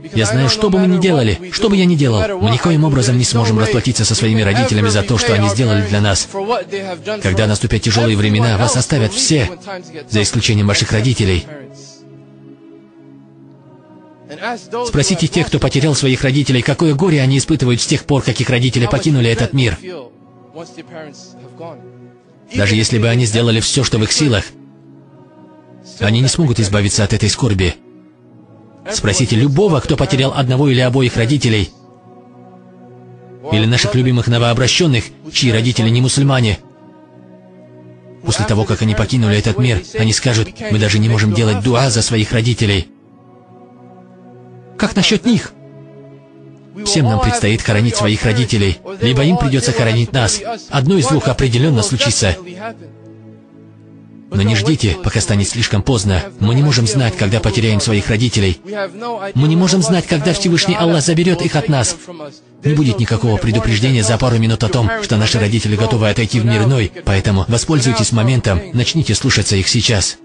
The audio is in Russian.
Я знаю, что бы мы ни делали, что бы я ни делал, мы никоим образом не сможем расплатиться со своими родителями за то, что они сделали для нас. Когда наступят тяжелые времена, вас оставят все, за исключением ваших родителей. Спросите тех, кто потерял своих родителей, какое горе они испытывают с тех пор, как их родители покинули этот мир. Даже если бы они сделали все, что в их силах, они не смогут избавиться от этой скорби. Спросите любого, кто потерял одного или обоих родителей, или наших любимых новообращенных, чьи родители не мусульмане. После того, как они покинули этот мир, они скажут: мы даже не можем делать дуа за своих родителей. Как насчет них? Всем нам предстоит хоронить своих родителей, либо им придется хоронить нас. Одно из двух определенно случится. Но не ждите, пока станет слишком поздно. Мы не можем знать, когда потеряем своих родителей. Мы не можем знать, когда Всевышний Аллах заберет их от нас. Не будет никакого предупреждения за пару минут о том, что наши родители готовы отойти в мир иной. Поэтому воспользуйтесь моментом, начните слушаться их сейчас.